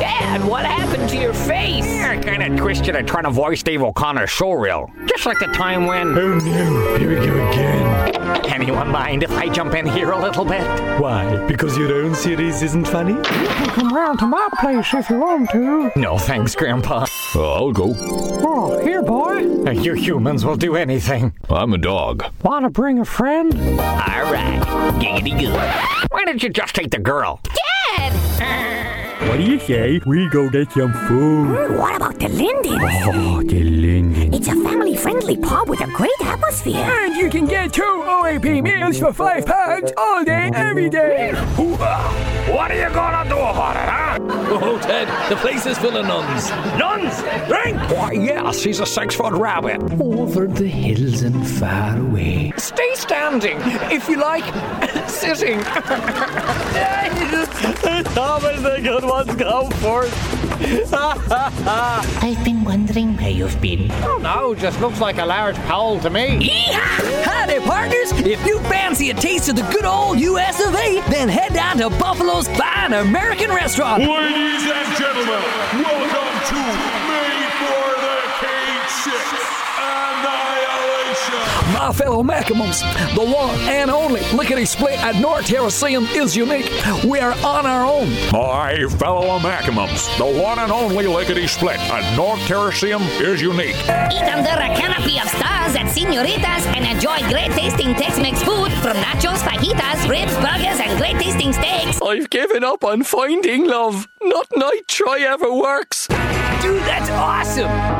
Dad, what happened to your face? I kind of twisted it trying to voice Dave O'Connor's showreel. Just like the time when... Oh no, here we go again. Anyone mind if I jump in here a little bit? Why? Because your own series isn't funny? You can come round to my place if you want to. No thanks, Grandpa. I'll go. Oh, here, boy. You humans will do anything. I'm a dog. Want to bring a friend? All right, giggity good. Why didn't you just take the girl? What do you say? We go get some food. What about the Linden? Oh, the Linden. It's a family-friendly pub with a great atmosphere. And you can get 2 OAP meals for £5 all day, every day. What are you gonna do about it, huh? Oh, Ted, the place is full of nuns. Nuns? Drink? Why, yes, he's a 6-foot rabbit. Over the hills and far away. Stay standing, if you like, sitting. Thomas, the good ones go first. I've been wondering where you've been. Oh no, just looks like a large pole to me. Yeehaw! Howdy, partners! If you fancy a taste of the good old US of A, then head down to Buffalo's fine American restaurant. Ladies and gentlemen, welcome to Made for the Cage 6 Annihilation. My fellow Macamums, the one and only lickety-split at North Terraceum is unique. We are on our own. My fellow Macamums, the one and only lickety-split at North Terraceum is unique. Eat under a canopy of stars at Señoritas and enjoy great tasting Tex-Mex food from nachos, fajitas, ribs, burgers, and great tasting steaks. I've given up on finding love. Not night try ever works. Dude, that's awesome!